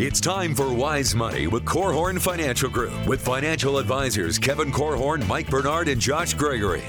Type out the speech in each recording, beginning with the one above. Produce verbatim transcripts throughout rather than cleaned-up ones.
It's time for Wise Money with Korhorn Financial Group with financial advisors Kevin Korhorn, Mike Bernard, and Josh Gregory.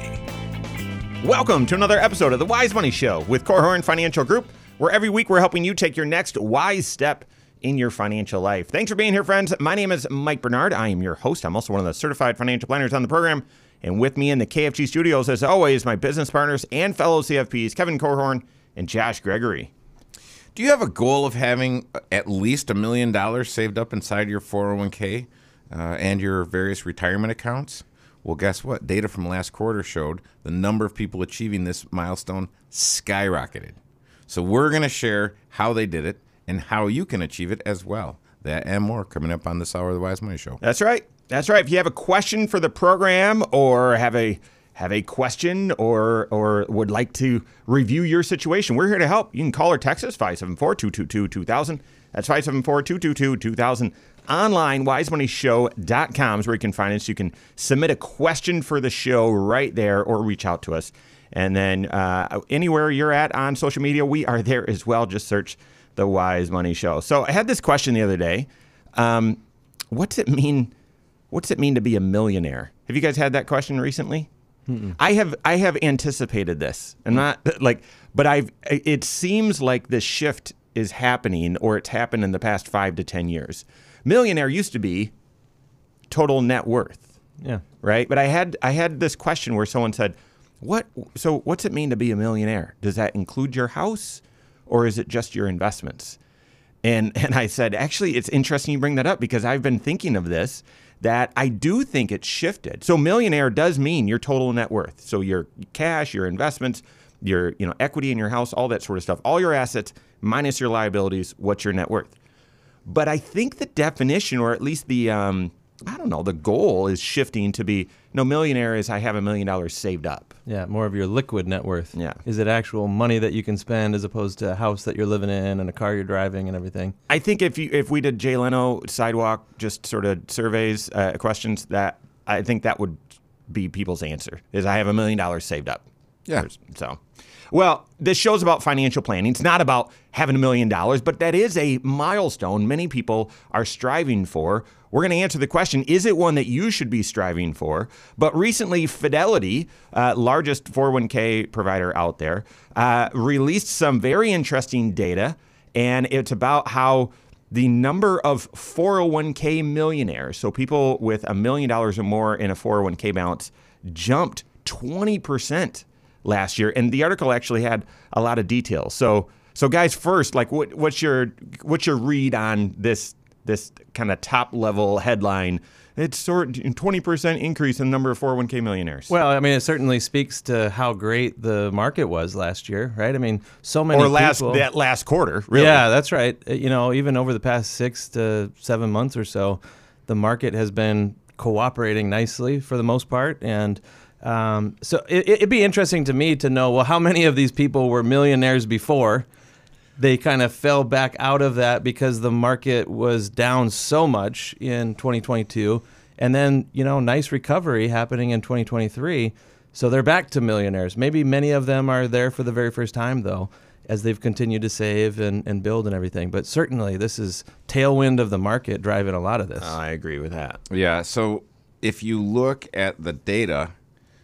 Welcome to another episode of the Wise Money Show with Korhorn Financial Group, where every week we're helping you take your next wise step in your financial life. Thanks for being here, friends. My name is Mike Bernard. I am your host. I'm also one of the certified financial planners on the program. And with me in the K F G studios, as always, my business partners and fellow C F Ps, Kevin Korhorn and Josh Gregory. Do you have a goal of having at least a million dollars saved up inside your four oh one k uh, and your various retirement accounts? Well, guess what? Data from last quarter showed the number of people achieving this milestone skyrocketed. So we're going to share how they did it and how you can achieve it as well. That and more coming up on this hour of the Wise Money Show. That's right. That's right. If you have a question for the program or have a have a question or or would like to review your situation, we're here to help. You can call or text us, five seven four, two two two, two thousand. That's five seven four, two two two, two thousand. Online, wise money show dot com is where you can find us. You can submit a question for the show right there or reach out to us. And then uh, anywhere you're at on social media, we are there as well. Just search The Wise Money Show. So I had this question the other day. Um, what's it mean? What's it mean to be a millionaire? Have you guys had that question recently? Mm-mm. I have. I have anticipated this, and not like, but I've. It seems like this shift is happening, or it's happened in the past five to ten years. Millionaire used to be total net worth. Yeah. Right. But I had. I had this question where someone said, "What? So what's it mean to be a millionaire? Does that include your house, or is it just your investments?" And and I said, actually, it's interesting you bring that up because I've been thinking of this. That I do think it's shifted. So millionaire does mean your total net worth. So your cash, your investments, your you know equity in your house, all that sort of stuff, all your assets minus your liabilities, what's your net worth? But I think the definition, or at least the, um, I don't know, the goal is shifting to be, no, millionaire is I have a million dollars saved up. Yeah, more of your liquid net worth. Yeah. Is it actual money that you can spend as opposed to a house that you're living in and a car you're driving and everything? I think if you if we did Jay Leno sidewalk, just sort of surveys, uh, questions, that I think that would be people's answer, is I have a million dollars saved up. Yeah. So, well, this show's about financial planning. It's not about having a million dollars, but that is a milestone many people are striving for. We're going to answer the question, is it one that you should be striving for? But recently, Fidelity, uh, largest four oh one k provider out there, uh, released some very interesting data, and it's about how the number of four oh one k millionaires, so people with a million dollars or more in a four oh one k balance, jumped twenty percent last year. And the article actually had a lot of details. So, so guys, first, like, what, what's your what's your read on this this kind of top level headline? It's sort of twenty percent increase in the number of four oh one k millionaires. Well, I mean, it certainly speaks to how great the market was last year, right? I mean, so many or last people, that last quarter, really. Yeah, that's right. You know, even over the past six to seven months or so, the market has been cooperating nicely for the most part. And um, so it, it'd be interesting to me to know, well, how many of these people were millionaires before they kind of fell back out of that because the market was down so much in twenty twenty-two, and then, you know, nice recovery happening in twenty twenty-three. So they're back to millionaires. Maybe many of them are there for the very first time, though, as they've continued to save and, and build and everything. But certainly this is tailwind of the market driving a lot of this. I agree with that. Yeah, so if you look at the data,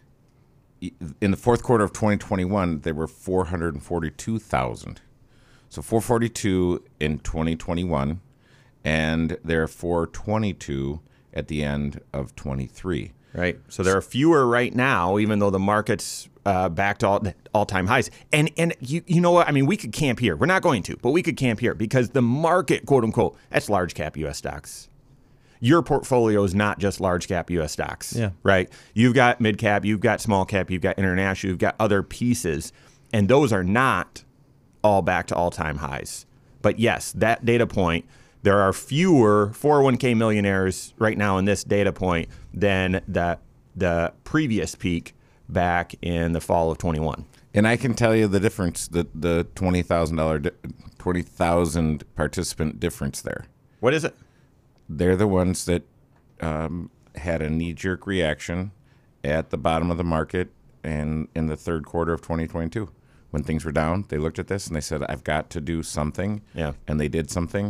in the fourth quarter of twenty twenty-one, there were four hundred forty-two thousand. So four hundred forty-two in twenty twenty-one, and there are four hundred twenty-two at the end of twenty-three. Right. So there are fewer right now, even though the market's uh, back to all, all-time highs. And and you you know what? I mean, we could camp here. We're not going to, but we could camp here because the market, quote unquote, that's large cap U S stocks. Your portfolio is not just large cap U S stocks. Yeah. Right. You've got mid cap, you've got small cap, you've got international, you've got other pieces, and those are not all back to all-time highs. But yes, that data point, there are fewer four oh one k millionaires right now in this data point than the the previous peak back in the fall of twenty-one. And I can tell you the difference, the the twenty thousand dollars, twenty thousand participant difference there. What is it? They're the ones that um, had a knee-jerk reaction at the bottom of the market and in the third quarter of twenty twenty-two. When things were down, they looked at this and they said, I've got to do something. Yeah. And they did something.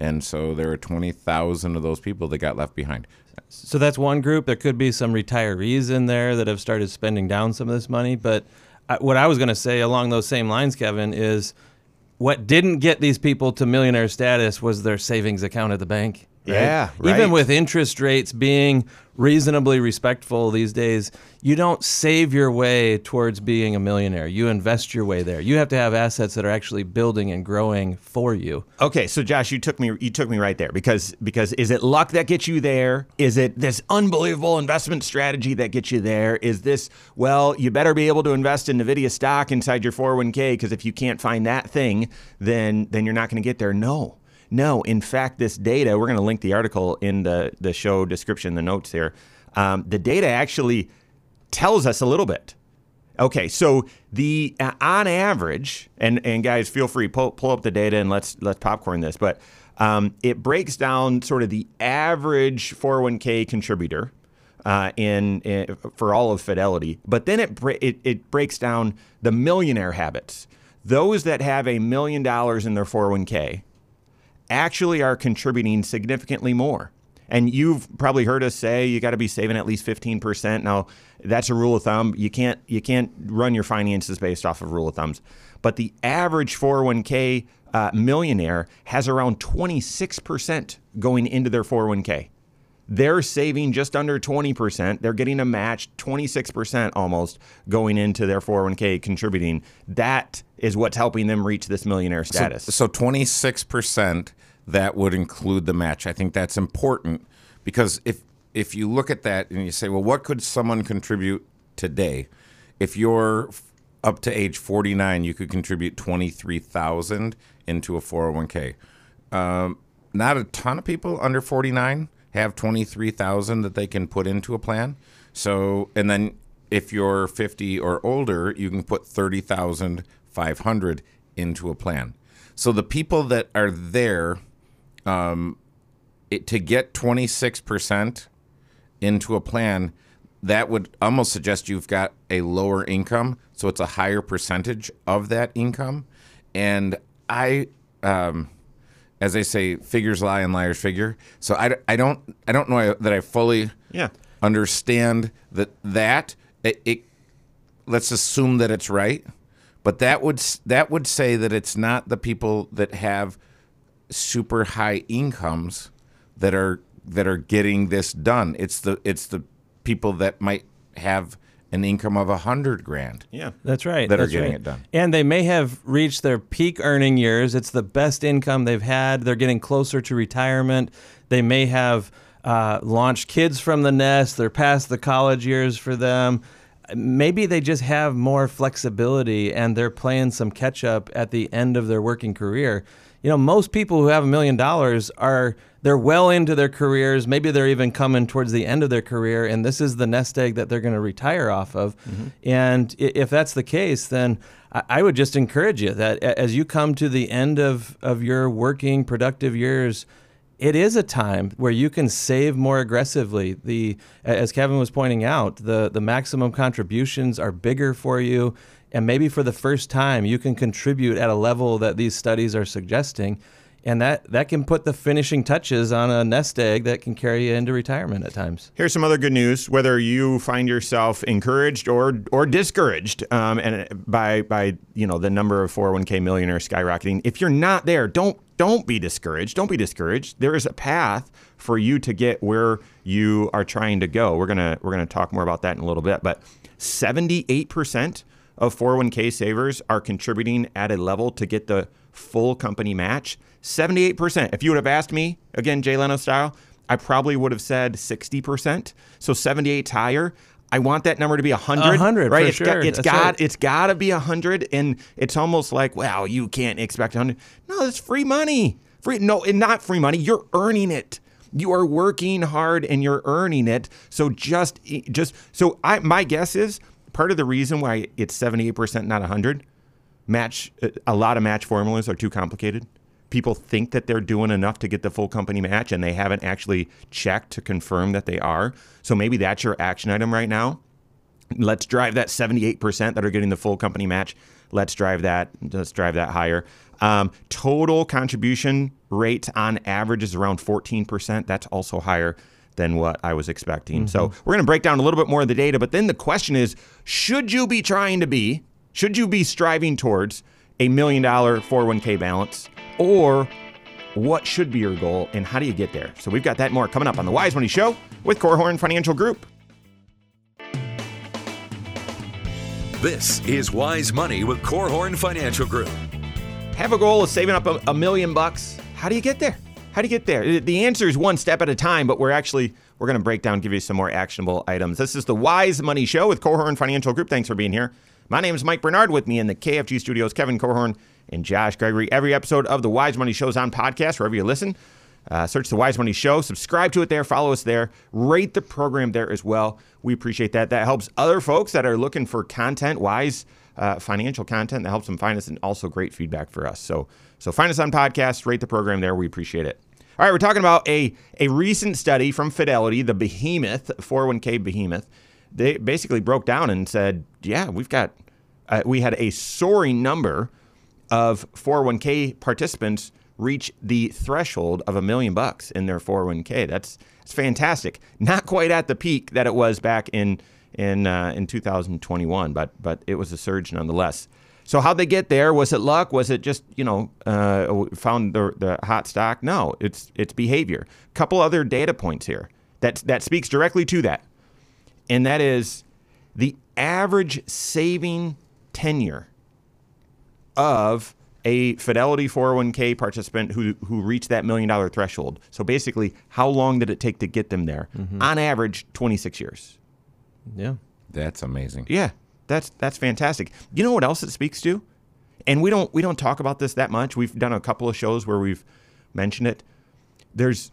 And so there are twenty thousand of those people that got left behind. So that's one group. There could be some retirees in there that have started spending down some of this money. But I, what I was going to say along those same lines, Kevin, is what didn't get these people to millionaire status was their savings account at the bank. Right? Yeah, right. Even with interest rates being reasonably respectful these days, you don't save your way towards being a millionaire. You invest your way there. You have to have assets that are actually building and growing for you. Okay, so Josh, you took me you took me right there because because is it luck that gets you there? Is it this unbelievable investment strategy that gets you there? Is this, well, you better be able to invest in NVIDIA stock inside your four oh one k because if you can't find that thing, then then you're not going to get there. No. No, in fact, this data, we're going to link the article in the, the show description, the notes here. Um, the data actually tells us a little bit. Okay, so the uh, on average, and, and guys, feel free, pull, pull up the data and let's let's popcorn this, but um, it breaks down sort of the average four oh one k contributor uh, in, in for all of Fidelity, but then it, it it breaks down the millionaire habits. Those that have a million dollars in their four oh one k actually are contributing significantly more. And you've probably heard us say you got to be saving at least fifteen percent. Now, that's a rule of thumb. You can't you can't run your finances based off of rule of thumbs. But the average four oh one k uh, millionaire has around twenty-six percent going into their four oh one k. They're saving just under twenty percent. They're getting a match, twenty-six percent almost going into their four oh one k contributing. That is what's helping them reach this millionaire status. So, so twenty-six percent, that would include the match. I think that's important because if if you look at that and you say, well, what could someone contribute today? If you're up to age forty-nine, you could contribute twenty-three thousand into a four oh one k. Um, not a ton of people under forty-nine have twenty-three thousand that they can put into a plan. So, and then if you're fifty or older, you can put thirty thousand five hundred into a plan. So the people that are there um, it, to get twenty-six percent into a plan, that would almost suggest you've got a lower income. So it's a higher percentage of that income. And I, um, as they say, figures lie and liars figure. So I, I don't I don't know that I fully yeah. understand that that it, it. Let's assume that it's right, but that would that would say that it's not the people that have super high incomes that are that are getting this done. It's the it's the people that might have an income of a hundred grand. Yeah, that's right. That that's are getting right. it done. And they may have reached their peak earning years. It's the best income they've had. They're getting closer to retirement. They may have uh, launched kids from the nest. They're past the college years for them. Maybe they just have more flexibility and they're playing some catch up at the end of their working career. You know, most people who have a million dollars are they're well into their careers. Maybe they're even coming towards the end of their career, and this is the nest egg that they're going to retire off of. Mm-hmm. And if that's the case, then I would just encourage you that as you come to the end of, of your working productive years, it is a time where you can save more aggressively. The as Kevin was pointing out, the, the maximum contributions are bigger for you. And maybe for the first time, you can contribute at a level that these studies are suggesting. And that, that can put the finishing touches on a nest egg that can carry you into retirement at times. Here's some other good news. Whether you find yourself encouraged or or discouraged um, and by by you know the number of four oh one k millionaires skyrocketing, if you're not there, don't don't be discouraged. Don't be discouraged. There is a path for you to get where you are trying to go. We're gonna we're gonna talk more about that in a little bit. But seventy-eight percent of four oh one k savers are contributing at a level to get the full company match. seventy-eight percent. If you would have asked me, again, Jay Leno style, I probably would have said sixty percent. So seventy-eight's higher. I want that number to be one hundred. one hundred, right? for It's sure. got, it's That's got, right. it's got to be one hundred. And it's almost like, well, you can't expect one hundred. No, it's free money. Free, no, and not free money. You're earning it. You are working hard and you're earning it. So just, just so I, my guess is part of the reason why it's seventy-eight percent, not one hundred, match, a lot of match formulas are too complicated. People think that they're doing enough to get the full company match and they haven't actually checked to confirm that they are. So maybe that's your action item right now. Let's drive that seventy-eight percent that are getting the full company match. Let's drive that. Let's drive that higher. Um, total contribution rate on average is around fourteen percent. That's also higher than what I was expecting. Mm-hmm. So we're going to break down a little bit more of the data, but then the question is, should you be trying to be, should you be striving towards a million dollar four oh one k balance, or what should be your goal and how do you get there? So we've got that more coming up on the Wise Money Show with Korhorn Financial Group. This is Wise Money with Korhorn Financial Group. Have a goal of saving up a, a million bucks. How do you get there? How do you get there? The answer is one step at a time, but we're actually, we're going to break down, give you some more actionable items. This is the Wise Money Show with Korhorn Financial Group. Thanks for being here. My name is Mike Bernard. With me in the K F G studios, Kevin Korhorn and Josh Gregory. Every episode of the Wise Money Show is on podcast, wherever you listen. Uh, search the Wise Money Show, subscribe to it there, follow us there, rate the program there as well. We appreciate that. That helps other folks that are looking for content, wise uh, financial content, that helps them find us, and also great feedback for us. So so find us on podcast, rate the program there. We appreciate it. All right, we're talking about a, a recent study from Fidelity, the behemoth, four oh one k behemoth. They basically broke down and said, yeah, we've got, uh, we had a soaring number of four oh one k participants reach the threshold of a million bucks in their four oh one k. That's that's fantastic. Not quite at the peak that it was back in in uh, in two thousand twenty-one, but but it was a surge nonetheless. So how'd they get there? Was it luck? Was it just, you know, uh, found the the hot stock? No, it's it's behavior. Couple other data points here that that speaks directly to that, and that is the average saving tenure of a Fidelity four oh one k participant who who reached that million dollar threshold. So basically, how long did it take to get them there? Mm-hmm. On average, twenty-six years. Yeah. That's amazing. Yeah, that's that's fantastic. You know what else it speaks to? And we don't we don't talk about this that much. We've done a couple of shows where we've mentioned it. There's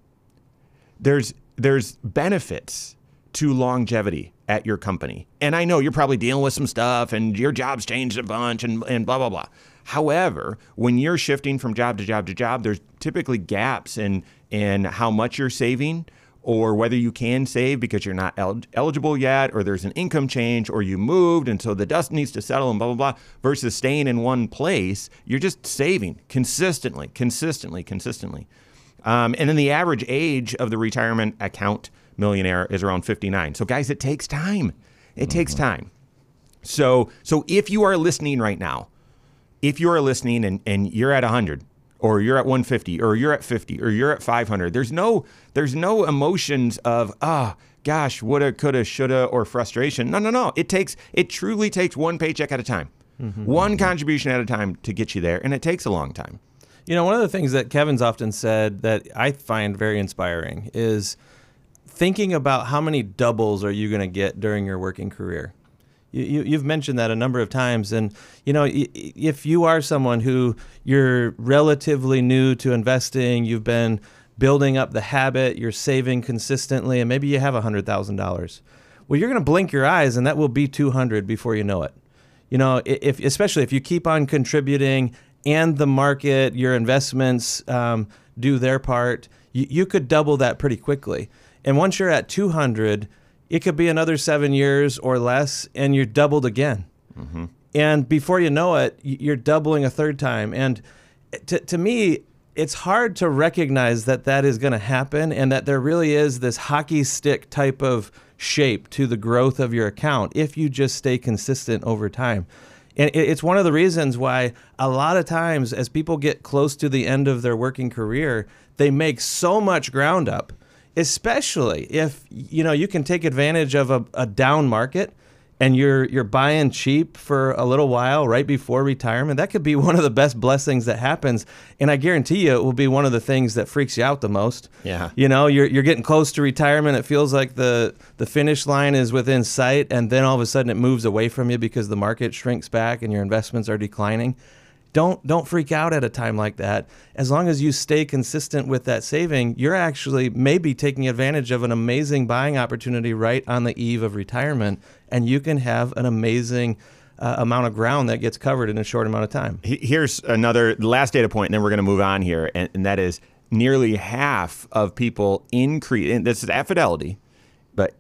there's there's benefits to longevity at your company. And I know you're probably dealing with some stuff and your job's changed a bunch and, and blah, blah, blah. However, when you're shifting from job to job to job, there's typically gaps in, in how much you're saving or whether you can save because you're not el- eligible yet, or there's an income change, or you moved and so the dust needs to settle and blah, blah, blah, versus staying in one place. You're just saving consistently, consistently, consistently. Um, and then the average age of the retirement account millionaire is around fifty-nine. So guys, it takes time. It mm-hmm. takes time. So so if you are listening right now, if you are listening and, and you're at one hundred, or you're at one fifty, or you're at fifty, or you're at five hundred, there's no there's no emotions of, ah, oh, gosh, woulda, coulda, shoulda, or frustration. No, no, no. It takes it truly takes one paycheck at a time, mm-hmm. one contribution at a time to get you there, and it takes a long time. You know, one of the things that Kevin's often said that I find very inspiring is thinking about how many doubles are you going to get during your working career. You, you, you've mentioned that a number of times. And, you know, if you are someone who you're relatively new to investing, you've been building up the habit, you're saving consistently, and maybe you have one hundred thousand dollars. Well, you're going to blink your eyes and that will be two hundred before you know it. You know, if especially if you keep on contributing and the market, your investments um, do their part, you, you could double that pretty quickly. And once you're at two hundred, it could be another seven years or less, and you're doubled again. Mm-hmm. And before you know it, you're doubling a third time. And to, to me, it's hard to recognize that that is going to happen and that there really is this hockey stick type of shape to the growth of your account if you just stay consistent over time. And it's one of the reasons why a lot of times as people get close to the end of their working career, they make so much ground up, especially if, you know, you can take advantage of a, a down market and you're you're buying cheap for a little while right before retirement. That could be one of the best blessings that happens. And I guarantee you it will be one of the things that freaks you out the most. Yeah. You know, you're you're getting close to retirement. It feels like the, the finish line is within sight. And then all of a sudden it moves away from you because the market shrinks back and your investments are declining. Don't don't freak out at a time like that. As long as you stay consistent with that saving, you're actually maybe taking advantage of an amazing buying opportunity right on the eve of retirement, and you can have an amazing uh, amount of ground that gets covered in a short amount of time. Here's another last data point, and then we're going to move on here, and, and that is nearly half of people increase, and this is at Fidelity, but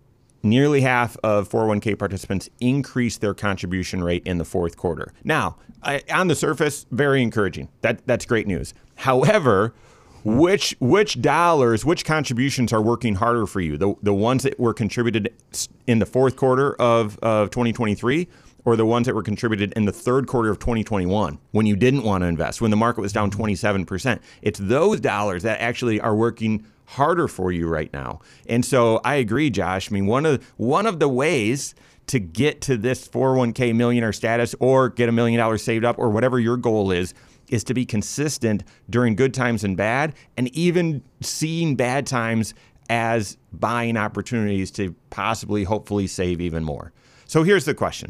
nearly half of four oh one k participants increased their contribution rate in the fourth quarter. Now, I, on the surface, very encouraging. That that's great news. However, which which dollars, which contributions are working harder for you? The the ones that were contributed in the fourth quarter of, of twenty twenty-three, or the ones that were contributed in the third quarter of twenty twenty-one, when you didn't want to invest, when the market was down twenty-seven percent? It's those dollars that actually are working harder for you right now. And so I agree, Josh. I mean, one of one of the ways to get to this four oh one k millionaire status, or get a million dollars saved up, or whatever your goal is, is to be consistent during good times and bad, and even seeing bad times as buying opportunities to possibly, hopefully save even more. So here's the question.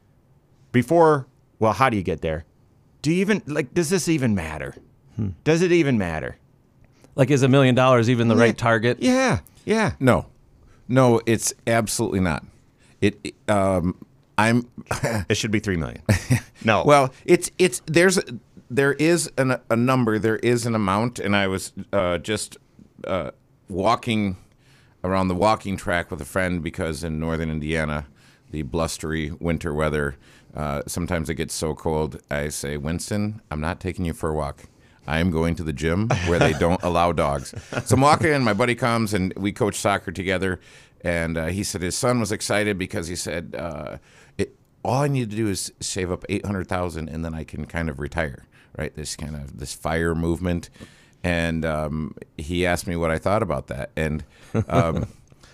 Before, well, how do you get there? Do you even, like, does this even matter? Hmm. Does it even matter? Like, is a million dollars even the right target? Yeah, yeah. No, no, it's absolutely not. It, it um, I'm. It should be three million. No. Well, it's it's there's there is an, a number, there is an amount, and I was uh, just uh, walking around the walking track with a friend, because in northern Indiana, the blustery winter weather, uh, sometimes it gets so cold. I say, Winston, I'm not taking you for a walk. I am going to the gym where they don't allow dogs. So I'm walking in, my buddy comes, and we coach soccer together. And uh, he said his son was excited because he said, uh, it, all I need to do is save up eight hundred thousand dollars and then I can kind of retire, right? This kind of, this FIRE movement. And um, he asked me what I thought about that. And um,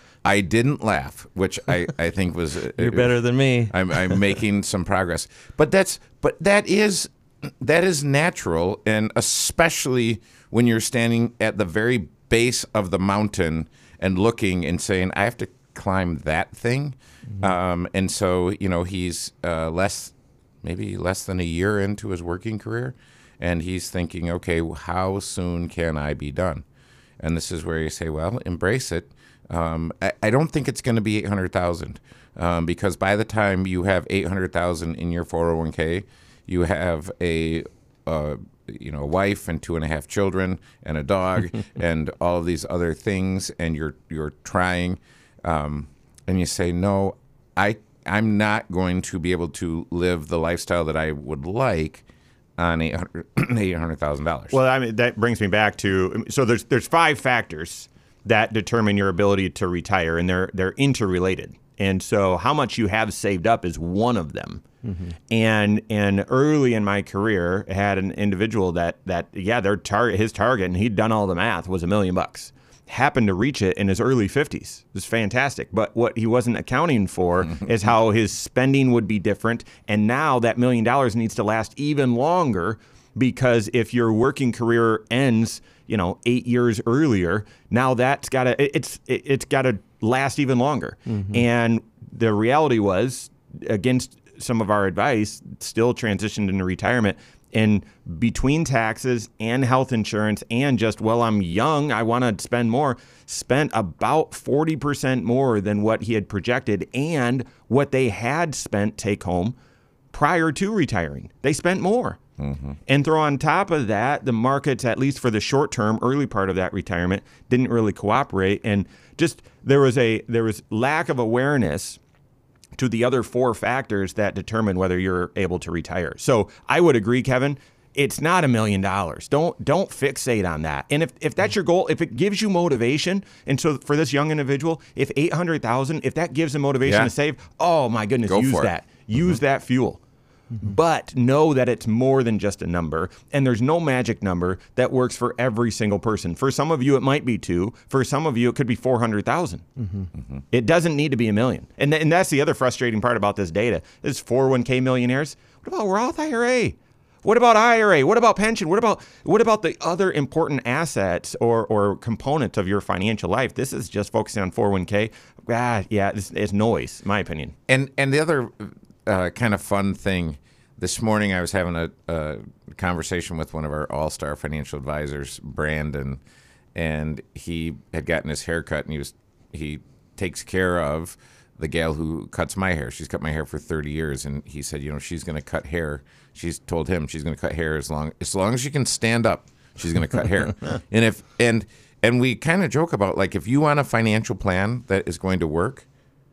I didn't laugh, which I, I think was... Uh, You're better than me. I'm, I'm making some progress. But that's but that is... That is natural, and especially when you're standing at the very base of the mountain and looking and saying, I have to climb that thing. Mm-hmm. Um, and so, you know, he's uh, less, maybe less than a year into his working career, and he's thinking, okay, how soon can I be done? And this is where you say, well, embrace it. Um, I, I don't think it's going to be eight hundred thousand dollars, um, because by the time you have eight hundred thousand dollars in your four oh one k, you have a, uh, you know, a wife and two and a half children and a dog and all of these other things, and you're you're trying, um, and you say, no, I I'm not going to be able to live the lifestyle that I would like on eight hundred thousand dollars. Well, I mean, that brings me back to, so there's there's five factors that determine your ability to retire, and they're they're interrelated. And so how much you have saved up is one of them. Mm-hmm. And and early in my career, I had an individual that, that yeah, their target, his target, and he'd done all the math, was a million bucks. Happened to reach it in his early fifties. It was fantastic. But what he wasn't accounting for is how his spending would be different. And now that million dollars needs to last even longer, because if your working career ends, you know, eight years earlier, now that's got to, it's it's got to last even longer. Mm-hmm. And the reality was, against some of our advice, still transitioned into retirement, and between taxes and health insurance and just, well, I'm young, I want to spend more, spent about forty percent more than what he had projected and what they had spent take home prior to retiring. They spent more. Mm-hmm. And throw on top of that, the markets, at least for the short term, early part of that retirement, didn't really cooperate. And just there was a there was lack of awareness to the other four factors that determine whether you're able to retire. So I would agree, Kevin, it's not a million dollars. Don't don't fixate on that. And if, if that's your goal, if it gives you motivation, and so for this young individual, if eight hundred thousand, if that gives him motivation yeah. to save, oh my goodness, Go use for that. It. Use mm-hmm. that fuel. Mm-hmm. But know that it's more than just a number, and there's no magic number that works for every single person. For some of you, it might be two. For some of you, it could be four hundred thousand. Mm-hmm. Mm-hmm. It doesn't need to be a million. And, th- and that's the other frustrating part about this data is four oh one k millionaires. What about Roth I R A? What about I R A? What about pension? What about what about the other important assets or, or components of your financial life? This is just focusing on four oh one k. Ah, yeah, it's, it's noise, in my opinion. And and the other uh, kind of fun thing, this morning I was having a, a conversation with one of our all-star financial advisors, Brandon, and he had gotten his hair cut, and he was he takes care of the gal who cuts my hair. She's cut my hair for thirty years, and he said, you know, she's going to cut hair. She's told him she's going to cut hair as long as long as she can stand up. She's going to cut hair. And if and and we kind of joke about, like, if you want a financial plan that is going to work,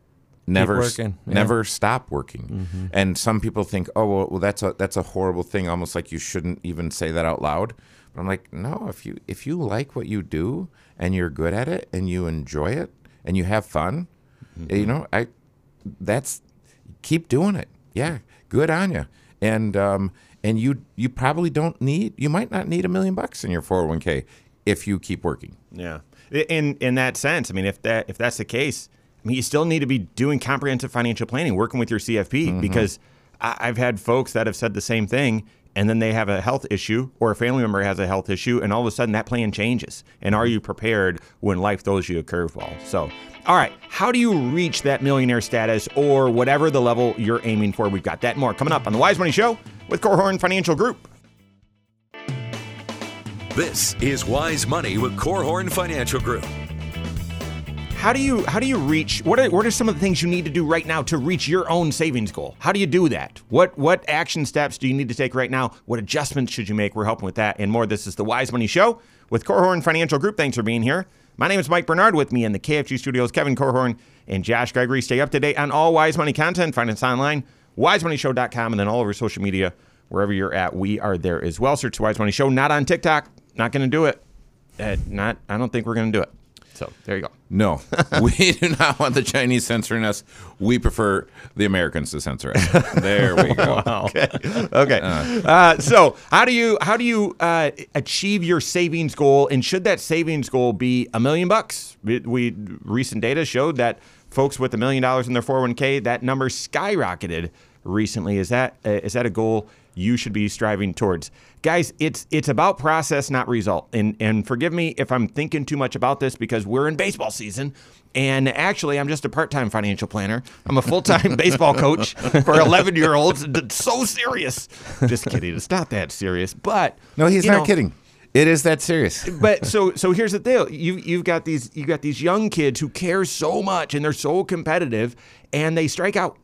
never working. Yeah. never stop working. Mm-hmm. And some people think, oh well, well that's a that's a horrible thing, almost like you shouldn't even say that out loud. But I'm like, no, if you if you like what you do and you're good at it and you enjoy it and you have fun, mm-hmm. you know, I that's keep doing it. Yeah, good on you. And um and you you probably don't need you might not need a million bucks in your four oh one k if you keep working. Yeah. In in that sense, I mean, if that if that's the case, I mean, you still need to be doing comprehensive financial planning, working with your C F P, mm-hmm. because I, I've had folks that have said the same thing, and then they have a health issue or a family member has a health issue, and all of a sudden that plan changes. And are you prepared when life throws you a curveball? So, all right, how do you reach that millionaire status or whatever the level you're aiming for? We've got that and more coming up on the Wise Money Show with Korhorn Financial Group. This is Wise Money with Korhorn Financial Group. How do you how do you reach what are what are some of the things you need to do right now to reach your own savings goal? How do you do that? What what action steps do you need to take right now? What adjustments should you make? We're helping with that and more. This is the Wise Money Show with Korhorn Financial Group. Thanks for being here. My name is Mike Bernard. With me in the K F G studios, Kevin Korhorn and Josh Gregory. Stay up to date on all Wise Money content. Find us online, wise money show dot com, and then all over social media, wherever you're at, we are there as well. Search Wise Money Show. Not on TikTok. Not going to do it. Uh, not. I don't think we're going to do it. So there you go. No, we do not want the Chinese censoring us. We prefer the Americans to censor us. There we go. Wow. Okay. Okay. Uh, uh, so how do you how do you uh, achieve your savings goal? And should that savings goal be a million bucks? We, we recent data showed that folks with a million dollars in their four oh one k, that number skyrocketed recently. Is that uh, is that a goal you should be striving towards? Guys, it's it's about process, not result. And and forgive me if I'm thinking too much about this because we're in baseball season. And actually, I'm just a part-time financial planner. I'm a full-time baseball coach for eleven-year-olds. It's so serious. Just kidding. It's not that serious. But no, he's you not know, kidding. It is that serious. But so so here's the deal. You you've got these you got these young kids who care so much and they're so competitive and they strike out.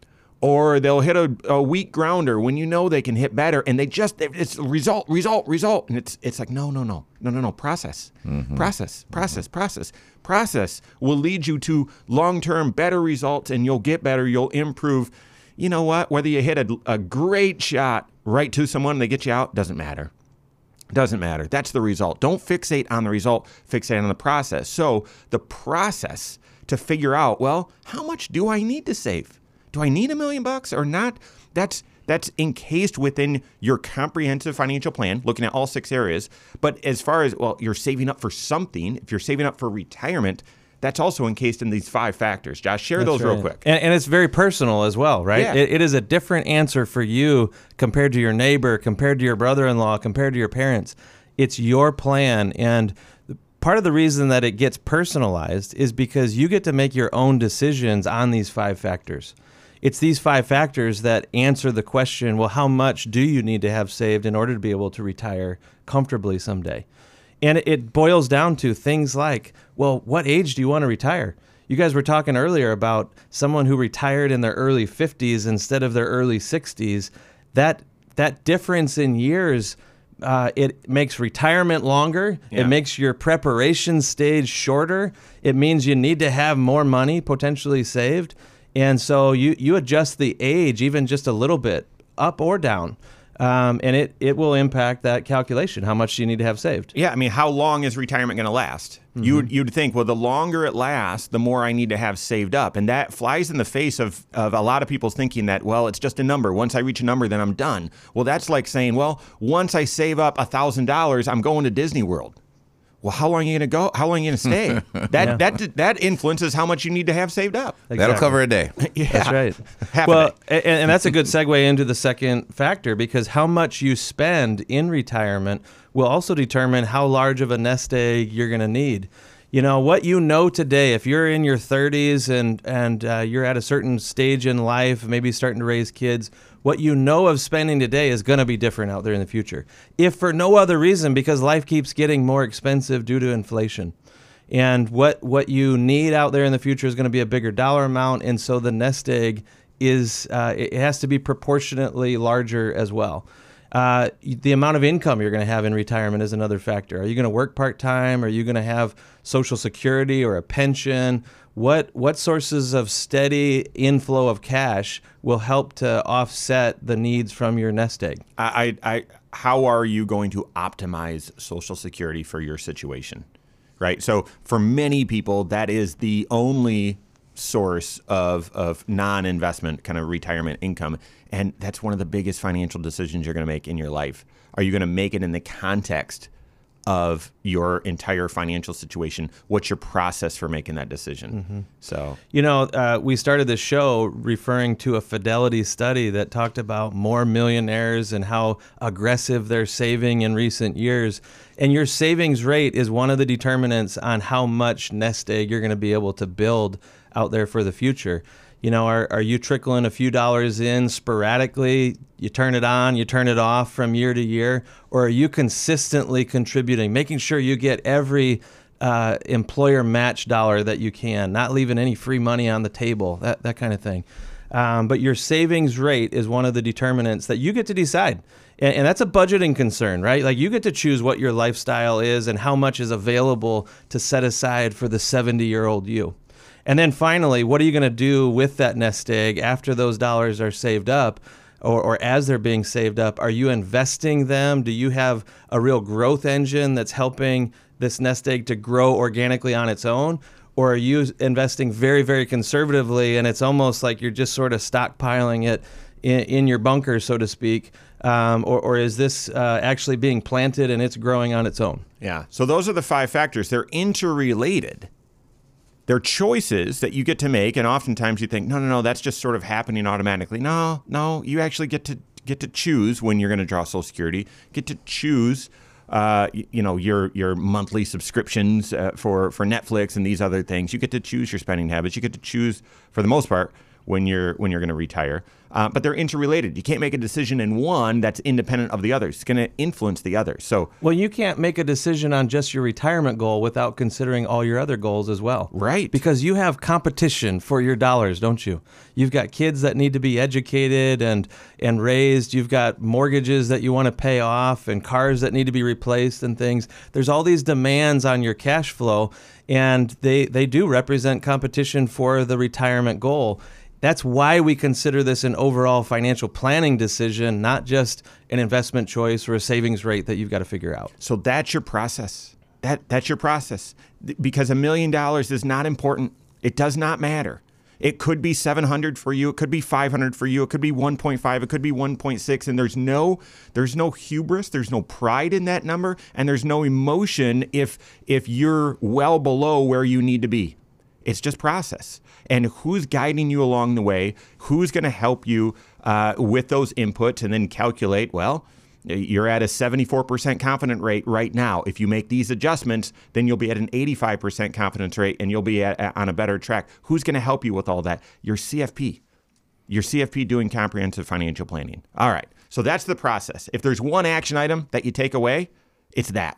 Or they'll hit a, a weak grounder when you know they can hit better, and they just it's result, result, result, and it's it's like no, no, no, no, no, no. Process, mm-hmm. process, process, mm-hmm. process, process will lead you to long-term better results, and you'll get better. You'll improve. You know what? Whether you hit a, a great shot right to someone, they get you out, doesn't matter. Doesn't matter. That's the result. Don't fixate on the result. Fixate on the process. So the process to figure out, well, how much do I need to save? Do I need a million bucks or not? That's that's encased within your comprehensive financial plan, looking at all six areas. But as far as, well, you're saving up for something, if you're saving up for retirement, that's also encased in these five factors. Josh, share that's those right. real quick. And, and it's very personal as well, right? Yeah. It, it is a different answer for you compared to your neighbor, compared to your brother-in-law, compared to your parents. It's your plan. And part of the reason that it gets personalized is because you get to make your own decisions on these five factors. It's these five factors that answer the question, well, how much do you need to have saved in order to be able to retire comfortably someday? And it boils down to things like, well, what age do you want to retire? You guys were talking earlier about someone who retired in their early fifties instead of their early sixties. That that difference in years, uh, it makes retirement longer. Yeah. It makes your preparation stage shorter. It means you need to have more money potentially saved. And so you, you adjust the age even just a little bit, up or down, um, and it, it will impact that calculation. How much do you need to have saved? Yeah, I mean, how long is retirement going to last? Mm-hmm. You'd, you'd think, well, the longer it lasts, the more I need to have saved up. And that flies in the face of, of a lot of people's thinking that, well, it's just a number. Once I reach a number, then I'm done. Well, that's like saying, well, once I save up one thousand dollars, I'm going to Disney World. Well, how long are you going to go? How long are you going to stay? That yeah. that that influences how much you need to have saved up. Exactly. That'll cover a day. Yeah. That's right. Half well, a day. and, and that's a good segue into the second factor, because how much you spend in retirement will also determine how large of a nest egg you're going to need. You know, what you know today, if you're in your thirties and, and uh, you're at a certain stage in life, maybe starting to raise kids, what you know of spending today is going to be different out there in the future. If for no other reason, because life keeps getting more expensive due to inflation. And what, what you need out there in the future is going to be a bigger dollar amount. And so the nest egg is, uh, it has to be proportionately larger as well. Uh, the amount of income you're going to have in retirement is another factor. Are you going to work part-time? Are you going to have Social Security or a pension? what what sources of steady inflow of cash will help to offset the needs from your nest egg? I, I, I, how are you going to optimize Social Security for your situation, right? So for many people, that is the only source of, of non-investment kind of retirement income. And that's one of the biggest financial decisions you're going to make in your life. Are you going to make it in the context of your entire financial situation? What's your process for making that decision? Mm-hmm. So, you know, uh, we started this show referring to a Fidelity study that talked about more millionaires and how aggressive they're saving in recent years. And your savings rate is one of the determinants on how much nest egg you're going to be able to build out there for the future. You know, are, are you trickling a few dollars in sporadically? You turn it on, you turn it off from year to year? Or are you consistently contributing, making sure you get every uh, employer match dollar that you can, not leaving any free money on the table, that, that kind of thing. Um, but your savings rate is one of the determinants that you get to decide. And, and that's a budgeting concern, right? Like you get to choose what your lifestyle is and how much is available to set aside for the seventy-year-old you. And then finally, what are you going to do with that nest egg after those dollars are saved up, or, or as they're being saved up? Are you investing them? Do you have a real growth engine that's helping this nest egg to grow organically on its own? Or are you investing very, very conservatively, and it's almost like you're just sort of stockpiling it in, in your bunker, so to speak? Um, or, or is this uh, actually being planted and it's growing on its own? Yeah. So those are the five factors. They're interrelated. They're choices that you get to make, and oftentimes you think, no, no, no, that's just sort of happening automatically. No, no, you actually get to get to choose when you're going to draw Social Security. Get to choose, uh, you, you know, your your monthly subscriptions uh, for for Netflix and these other things. You get to choose your spending habits. You get to choose, for the most part, when you're when you're going to retire. Uh, but they're interrelated. You can't make a decision in one that's independent of the others. It's going to influence the others. So, well, you can't make a decision on just your retirement goal without considering all your other goals as well. Right. Because you have competition for your dollars, don't you? You've got kids that need to be educated and and raised. You've got mortgages that you want to pay off and cars that need to be replaced and things. There's all these demands on your cash flow, and they, they do represent competition for the retirement goal. That's why we consider this an overall financial planning decision, not just an investment choice or a savings rate that you've got to figure out. So that's your process. That that's your process. Because a million dollars is not important. It does not matter. It could be seven hundred for you. It could be five hundred for you. It could be one point five. It could be one point six. And there's no there's no hubris. There's no pride in that number. And there's no emotion if if you're well below where you need to be. It's just process. And who's guiding you along the way? Who's going to help you uh, with those inputs and then calculate, well, you're at a seventy-four percent confidence rate right now. If you make these adjustments, then you'll be at an eighty-five percent confidence rate and you'll be at, at, on a better track. Who's going to help you with all that? Your C F P. Your C F P doing comprehensive financial planning. All right. So that's the process. If there's one action item that you take away, it's that.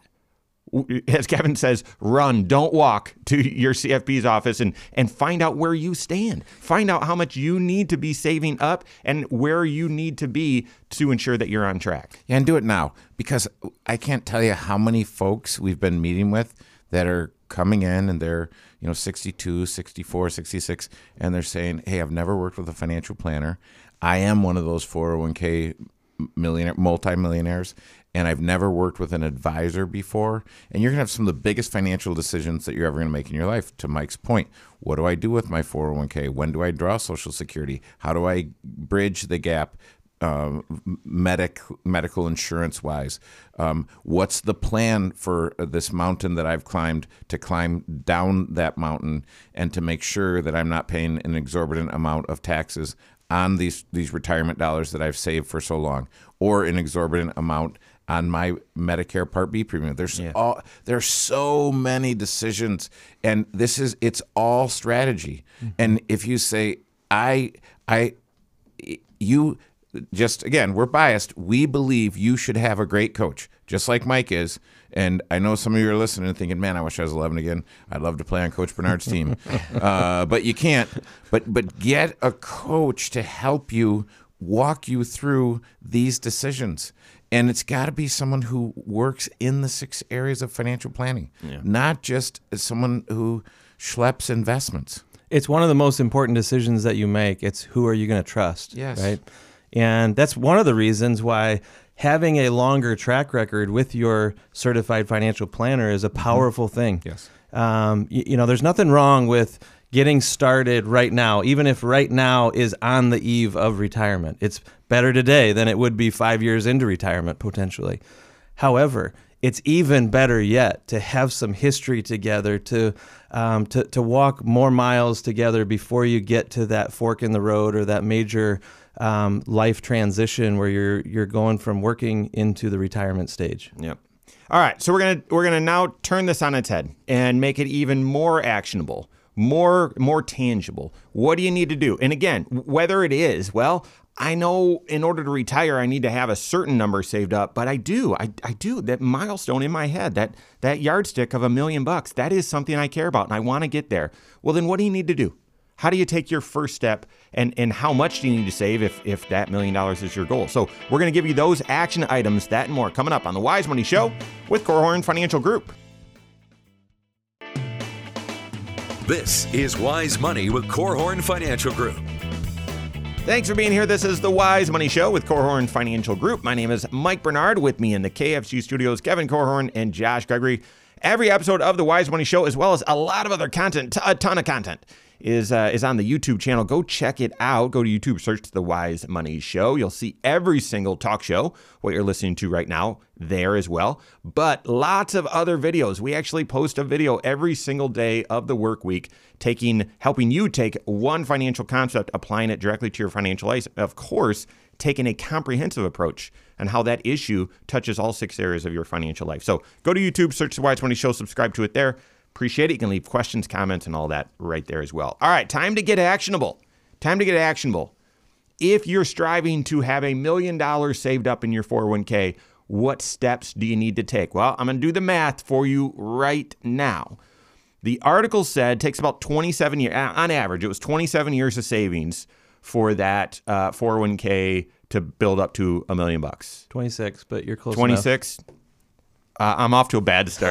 As Kevin says, run, don't walk to your C F P's office and, and find out where you stand. Find out how much you need to be saving up and where you need to be to ensure that you're on track. Yeah, and do it now, because I can't tell you how many folks we've been meeting with that are coming in and they're, you know, sixty-two, sixty-four, sixty-six, and they're saying, hey, I've never worked with a financial planner. I am one of those four oh one k millionaire, multimillionaires, and I've never worked with an advisor before. And you're going to have some of the biggest financial decisions that you're ever going to make in your life. To Mike's point, what do I do with my four oh one k? When do I draw Social Security? How do I bridge the gap uh, medic, medical insurance-wise? Um, what's the plan for this mountain that I've climbed to climb down that mountain and to make sure that I'm not paying an exorbitant amount of taxes on these, these retirement dollars that I've saved for so long, or an exorbitant amount on my Medicare Part B premium? There's yeah. all there's so many decisions, and this is it's all strategy. Mm-hmm. And if you say I I you just again, we're biased. We believe you should have a great coach, just like Mike is. And I know some of you are listening and thinking, man, I wish I was eleven again. I'd love to play on Coach Bernard's team. uh, but you can't. But but get a coach to help you walk you through these decisions. And it's got to be someone who works in the six areas of financial planning, yeah. not just someone who schleps investments. It's one of the most important decisions that you make. It's who are you going to trust, Yes. right? And that's one of the reasons why having a longer track record with your certified financial planner is a powerful thing. Yes. Um, you, you know, there's nothing wrong with getting started right now, even if right now is on the eve of retirement. It's better today than it would be five years into retirement, potentially. However, it's even better yet to have some history together, to um, to to walk more miles together before you get to that fork in the road or that major um, life transition where you're you're going from working into the retirement stage. Yep. All right, so we're gonna we're gonna now turn this on its head and make it even more actionable, more more tangible. What do you need to do? And again, whether it is, well, I know in order to retire, I need to have a certain number saved up, but I do, I, I do. That milestone in my head, that that yardstick of a million bucks, that is something I care about, and I want to get there. Well, then what do you need to do? How do you take your first step, and, and how much do you need to save if, if that million dollars is your goal? So we're going to give you those action items, that and more, coming up on the Wise Money Show with Korhorn Financial Group. This is Wise Money with Korhorn Financial Group. Thanks for being here. This is the Wise Money Show with Korhorn Financial Group. My name is Mike Bernard. With me in the K F G studios, Kevin Korhorn and Josh Gregory. Every episode of the Wise Money Show, as well as a lot of other content, a ton of content, is uh, is on the YouTube channel. Go check it out. Go to YouTube, search the Wise Money Show. You'll see every single talk show, what you're listening to right now, there as well. But lots of other videos. We actually post a video every single day of the work week, taking, helping you take one financial concept, applying it directly to your financial life. Of course, taking a comprehensive approach and how that issue touches all six areas of your financial life. So go to YouTube, search the Wise Money Show, subscribe to it there. Appreciate it. You can leave questions, comments, and all that right there as well. All right, time to get actionable. Time to get actionable. If you're striving to have a million dollars saved up in your four oh one k, what steps do you need to take? Well, I'm going to do the math for you right now. The article said it takes about twenty-seven years, on average, it was twenty-seven years of savings for that uh, four oh one k to build up to a million bucks. twenty-six, but you're close twenty-six? Enough. Uh, I'm off to a bad start.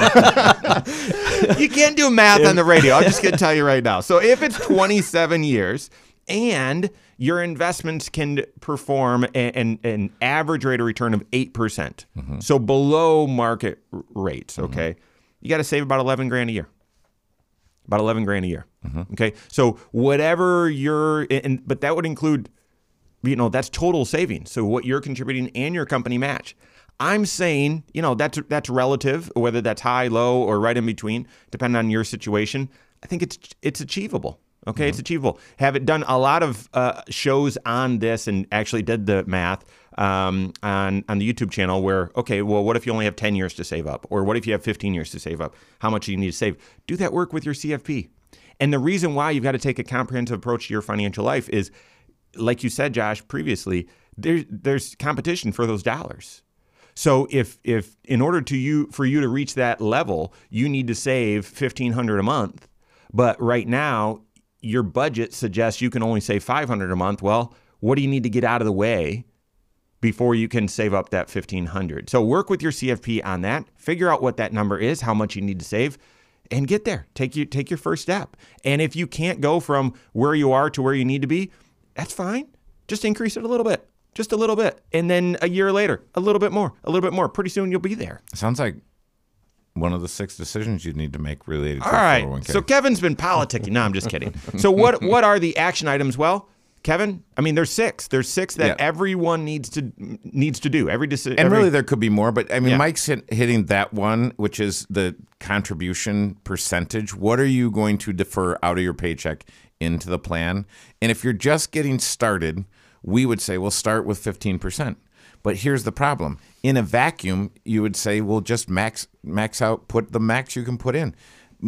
You can't do math on the radio. I'm just going to tell you right now. So if it's twenty-seven years and your investments can perform an, an average rate of return of eight percent, mm-hmm. so below market rates, okay, mm-hmm. you got to save about eleven grand a year. About eleven grand a year. Mm-hmm. Okay. So whatever you're, and, but that would include, you know, that's total savings. So what you're contributing and your company match. I'm saying, you know, that's that's relative, whether that's high, low, or right in between, depending on your situation. I think it's it's achievable. Okay, mm-hmm. It's achievable. Have it done a lot of uh, shows on this, and actually did the math um, on on the YouTube channel. Where okay, well, what if you only have ten years to save up, or what if you have fifteen years to save up? How much do you need to save? Do that work with your C F P. And the reason why you've got to take a comprehensive approach to your financial life is, like you said, Josh, previously, there's there's competition for those dollars. So if if in order to you for you to reach that level, you need to save fifteen hundred dollars a month, but right now your budget suggests you can only save five hundred dollars a month. Well, what do you need to get out of the way before you can save up that fifteen hundred dollars? So work with your C F P on that. Figure out what that number is, how much you need to save, and get there. Take you take your first step. And if you can't go from where you are to where you need to be, that's fine. Just increase it a little bit. Just a little bit. And then a year later, a little bit more, a little bit more. Pretty soon you'll be there. Sounds like one of the six decisions you need to make related to All right. four oh one k. So Kevin's been politicking. No, I'm just kidding. So what what are the action items? Well, Kevin, I mean, there's six. There's six that Yeah. everyone needs to needs to do. Every decision. And really, there could be more, but I mean, Yeah. Mike's hit, hitting that one, which is the contribution percentage. What are you going to defer out of your paycheck into the plan? And if you're just getting started, we would say, well, start with fifteen percent. But here's the problem. In a vacuum, you would say, well, just max max out, put the max you can put in.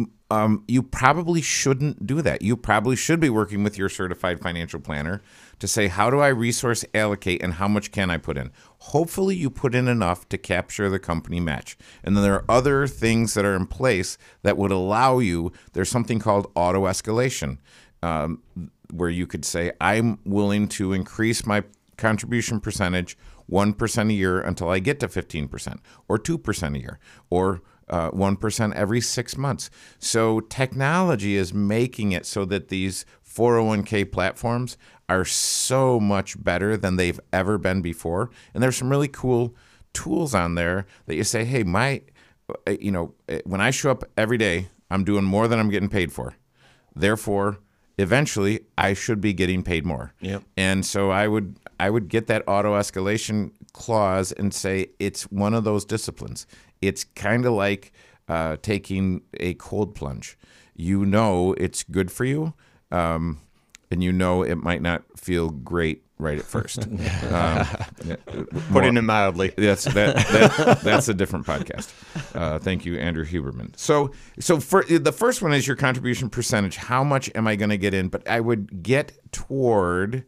Um, you probably shouldn't do that. You probably should be working with your certified financial planner to say, how do I resource allocate and how much can I put in? Hopefully you put in enough to capture the company match. And then there are other things that are in place that would allow you, there's something called auto escalation, um, where you could say, I'm willing to increase my contribution percentage one percent a year until I get to fifteen percent or two percent a year, or uh, one percent every six months. So technology is making it so that these four oh one k platforms are so much better than they've ever been before. And there's some really cool tools on there that you say, hey, my, you know, when I show up every day, I'm doing more than I'm getting paid for. Therefore, eventually, I should be getting paid more. Yep. And so I would I would get that auto escalation clause and say it's one of those disciplines. It's kind of like uh, taking a cold plunge. You know it's good for you, um, and you know it might not feel great right at first. um, Putting it mildly. That's that, that that's a different podcast. Uh, thank you, Andrew Huberman. So so for the first one is your contribution percentage. How much am I going to get in? But I would get toward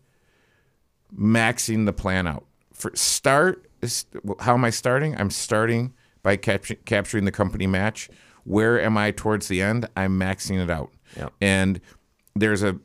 maxing the plan out. For start, how am I starting? I'm starting by cap- capturing the company match. Where am I towards the end? I'm maxing it out. Yep. And there's a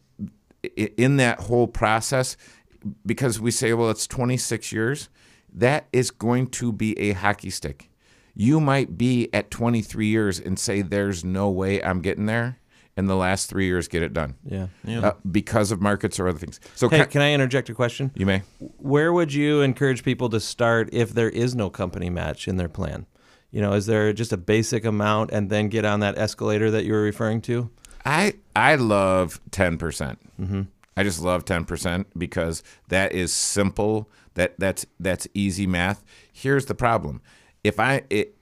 in that whole process, because we say, well, it's twenty-six years, that is going to be a hockey stick. You might be at twenty-three years and say, there's no way I'm getting there. And the last three years get it done. Yeah. Yeah. Uh, because of markets or other things. So Hey, ca- can I interject a question? you may. Where would you encourage people to start if there is no company match in their plan? You know, is there just a basic amount and then get on that escalator that you were referring to? I I love ten percent. Mm-hmm. I just love ten percent because that is simple. That that's that's easy math. Here's the problem: if I it,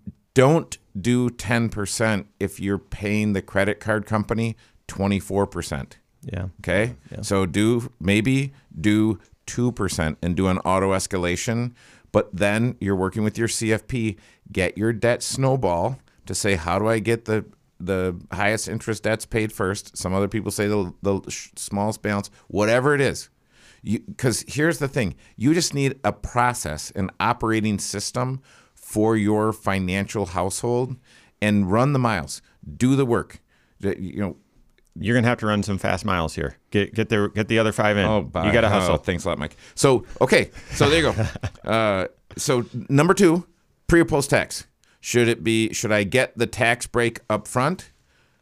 don't do ten percent if you're paying the credit card company twenty-four percent. Yeah. Okay, Yeah. so do maybe do two percent and do an auto escalation. But then you're working with your C F P. Get your debt snowball to say, how do I get the the highest interest debts paid first? Some other people say the, the smallest balance, whatever it is. Because here's the thing. You just need a process, an operating system for your financial household, and run the miles. Do the work. You know, You're gonna have to run some fast miles here. Get get the get the other five in. Oh, bye. You got to hustle. Oh, thanks a lot, Mike. So, okay. So there you go. uh, so number two, pre or post tax. Should it be? Should I get the tax break up front,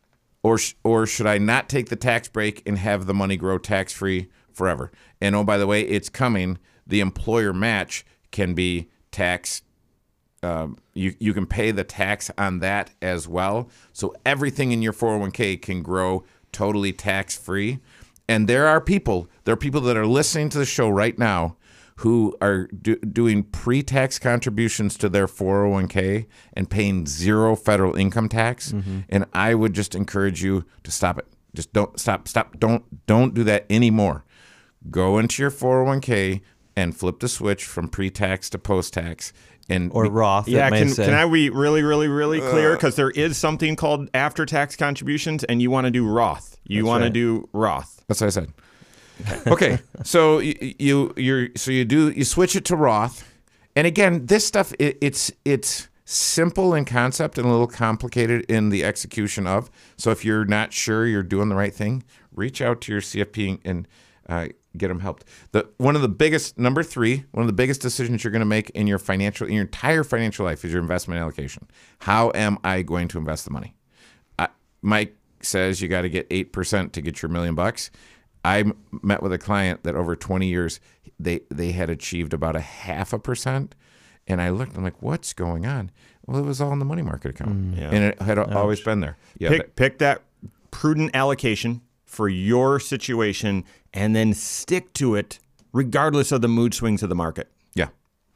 or sh- or should I not take the tax break and have the money grow tax free forever? And oh, by the way, it's coming. The employer match can be tax. Um, you you can pay the tax on that as well. So everything in your four oh one k can grow totally tax free. And there are people, there are people that are listening to the show right now who are do, doing pre-tax contributions to their four oh one k and paying zero federal income tax. Mm-hmm. And I would just encourage you to stop it. Just don't stop, stop. Don't don't do that anymore. Go into your four oh one k and flip the switch from pre-tax to post-tax. And Or Roth, Yeah, it may can, say. can I be really, really, really Uh. clear? Because there is something called after-tax contributions, and you want to do Roth. You That's want to right. do Roth. That's what I said. Okay, so you, you you're so you do you switch it to Roth, and again, this stuff it, it's it's simple in concept and a little complicated in the execution of. So if you're not sure you're doing the right thing, reach out to your C F P and uh, get them helped. The one of the biggest number three, one of the biggest decisions you're going to make in your financial in your entire financial life is your investment allocation. How am I going to invest the money? I, Mike says you got to get eight percent to get your million bucks. I met with a client that over twenty years, they, they had achieved about a half a percent. And I looked, I'm like, what's going on? Well, it was all in the money market account. Yeah. And it had always been there. Yeah, pick that- pick that prudent allocation for your situation, and then stick to it regardless of the mood swings of the market. yeah.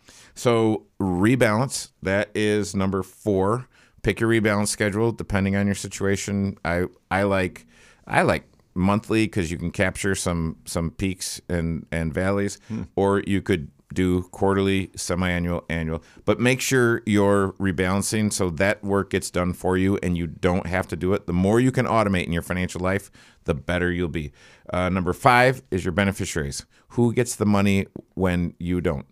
So rebalance, that is number four. Pick your rebalance schedule depending on your situation. I I like I like monthly because you can capture some some peaks and and valleys, hmm. or you could do quarterly, semi-annual, annual. But make sure you're rebalancing so that work gets done for you and you don't have to do it. The more you can automate in your financial life, the better you'll be. Uh, number five is your beneficiaries. Who gets the money when you don't?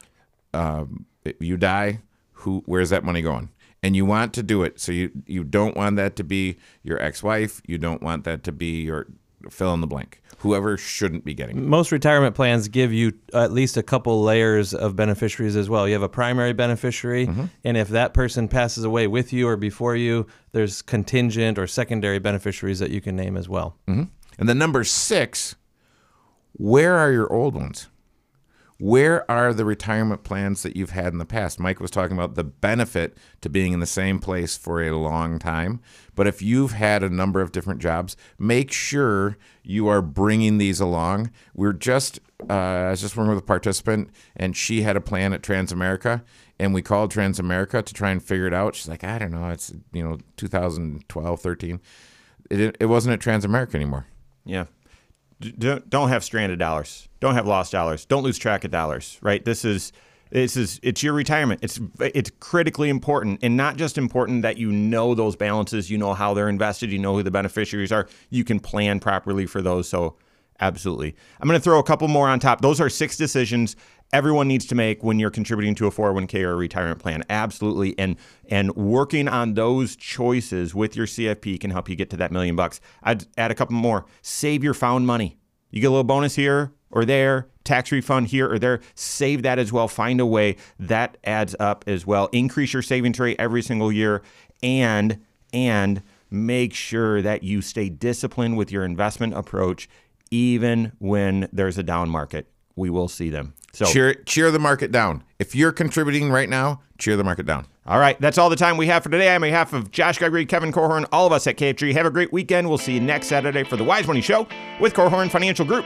Um, if you die, who? Where's that money going? And you want to do it, so you you don't want that to be your ex-wife. You don't want that to be your fill in the blank. Whoever shouldn't be getting it. Most retirement plans give you at least a couple layers of beneficiaries as well. You have a primary beneficiary, mm-hmm. and if that person passes away with you or before you, there's contingent or secondary beneficiaries that you can name as well. Mm-hmm. And then number six, where are your old ones? Where are the retirement plans that you've had in the past? Mike was talking about the benefit to being in the same place for a long time. But if you've had a number of different jobs, make sure you are bringing these along. We're just, uh, I was just working with a participant, and she had a plan at Transamerica, and we called Transamerica to try and figure it out. She's like, I don't know, it's, you know, two thousand twelve, thirteen. It, it wasn't at Transamerica anymore. Yeah. Don't don't have stranded dollars. Don't have lost dollars. Don't lose track of dollars. Right. This is this is it's your retirement. It's it's critically important, and not just important that you know those balances. You know how they're invested. You know who the beneficiaries are. You can plan properly for those. So absolutely, I'm going to throw a couple more on top. Those are six decisions everyone needs to make when you're contributing to a four oh one k or a retirement plan. Absolutely, and and working on those choices with your C F P can help you get to that million bucks. I'd add a couple more. Save your found money. You get a little bonus here or there, tax refund here or there. Save that as well. Find a way that adds up as well. Increase your savings rate every single year, and and make sure that you stay disciplined with your investment approach, even when there's a down market. We will see them. So cheer, cheer the market down. If you're contributing right now, cheer the market down. All right, that's all the time we have for today. On behalf of Josh Gregory, Kevin Korhorn, all of us at K F G, have a great weekend. We'll see you next Saturday for the Wise Money Show with Korhorn Financial Group.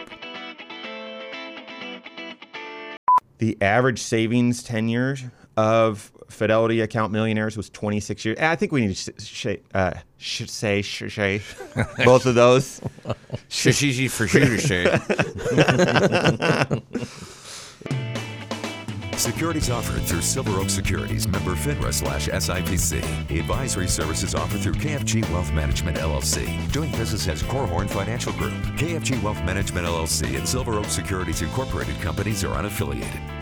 The average savings tenure of Fidelity account millionaires was twenty-six years. I think we need to sh- uh, sh- say sh- sh- both of those. Shishi for sure to say. Securities offered through Silver Oak Securities, member FINRA slash S I P C. Advisory services offered through K F G Wealth Management, L L C. Doing business as Korhorn Financial Group. K F G Wealth Management, L L C and Silver Oak Securities Incorporated companies are unaffiliated.